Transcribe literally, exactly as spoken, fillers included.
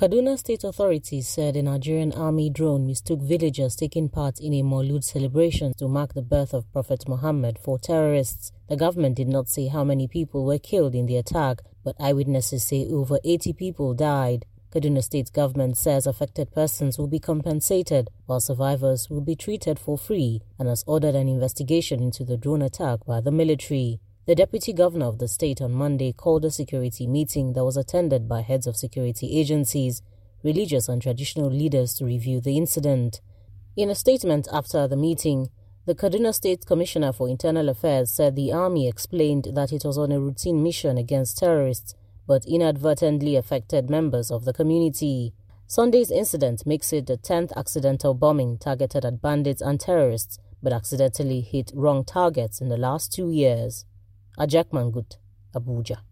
Kaduna State authorities said a Nigerian army drone mistook villagers taking part in a Maulud celebration to mark the birth of Prophet Muhammad for terrorists. The government did not say how many people were killed in the attack, but eyewitnesses say over eighty people died. Kaduna State government says affected persons will be compensated, while survivors will be treated for free, and has ordered an investigation into the drone attack by the military. The deputy governor of the state on Monday called a security meeting that was attended by heads of security agencies, religious and traditional leaders to review the incident. In a statement after the meeting, the Kaduna State Commissioner for Internal Affairs said the army explained that it was on a routine mission against terrorists, but inadvertently affected members of the community. Sunday's incident makes it the tenth accidental bombing targeted at bandits and terrorists, but accidentally hit wrong targets in the last two years. Ajak Mangut, Abuja.